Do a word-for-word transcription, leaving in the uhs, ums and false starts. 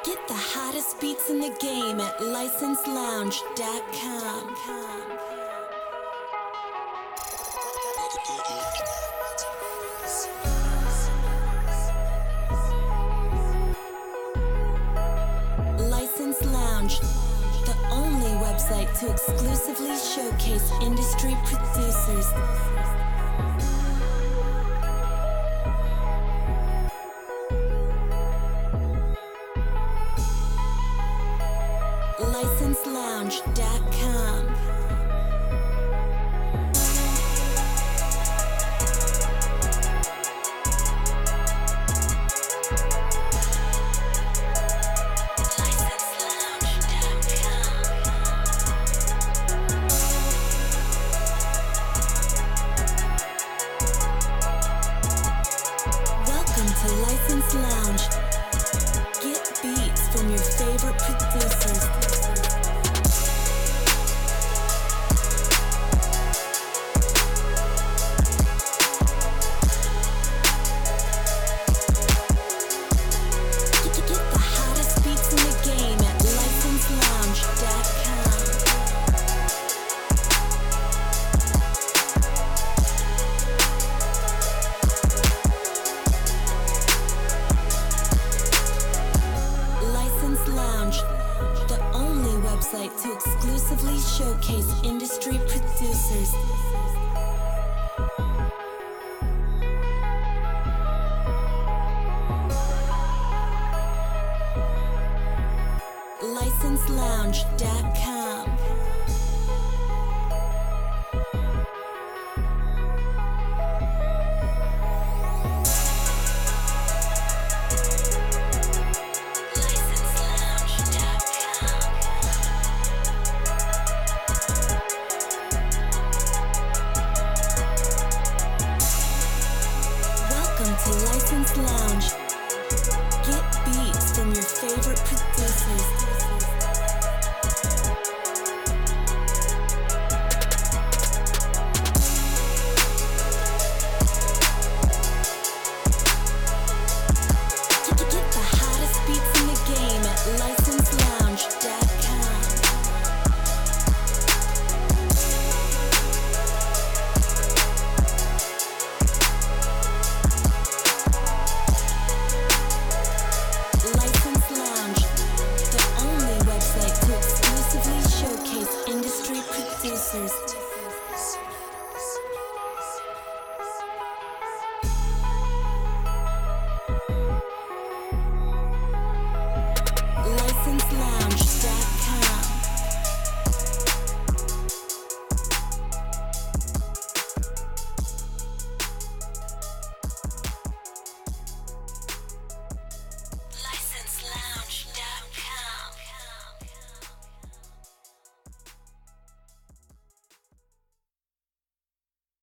Get the hottest beats in the game at license lounge dot com. License Lounge, the only website to exclusively showcase industry producers. license lounge dot com. Welcome to License Lounge. Get beats from your favorite producers. Get the hottest beats in the game at license lounge dot com. License Lounge, the only website to exclusively showcase industry producers. license lounge dot com.